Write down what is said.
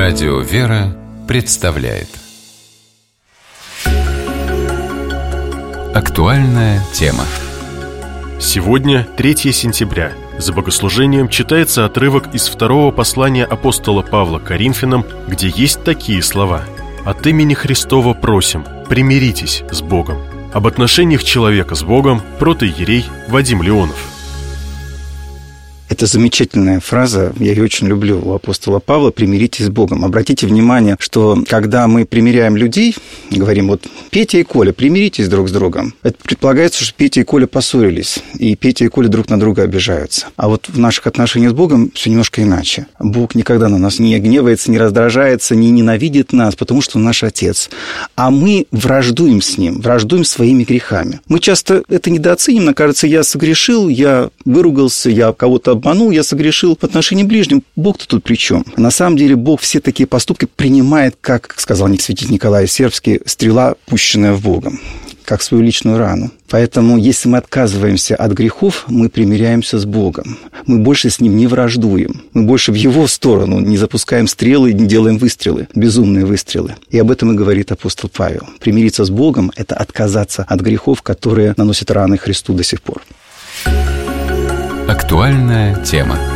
Радио «Вера» представляет актуальная тема. Сегодня 3 сентября. За богослужением читается отрывок из второго послания апостола Павла к Коринфянам, где есть такие слова: «От имени Христова просим, примиритесь с Богом». Об отношениях человека с Богом протоиерей Вадим Леонов. Это замечательная фраза, я ее очень люблю, у апостола Павла: «Примиритесь с Богом». Обратите внимание, что когда мы примиряем людей, говорим: вот Петя и Коля, примиритесь друг с другом. Это предполагается, что Петя и Коля поссорились, и Петя и Коля друг на друга обижаются. А вот в наших отношениях с Богом все немножко иначе. Бог никогда на нас не гневается, не раздражается, не ненавидит нас, потому что Он наш Отец. А мы враждуем с Ним, враждуем своими грехами. Мы часто это недооценим, нам кажется: я согрешил, я выругался, я кого-то обманул, я согрешил в отношении ближним. Бог-то тут при чем? На самом деле Бог все такие поступки принимает, как сказал святитель Николай Сербский, стрела, пущенная в Богом, как свою личную рану. Поэтому, если мы отказываемся от грехов, мы примиряемся с Богом. Мы больше с Ним не враждуем. Мы больше в Его сторону не запускаем стрелы, не делаем выстрелы, безумные выстрелы. И об этом и говорит апостол Павел. Примириться с Богом – это отказаться от грехов, которые наносят раны Христу до сих пор. Актуальная тема.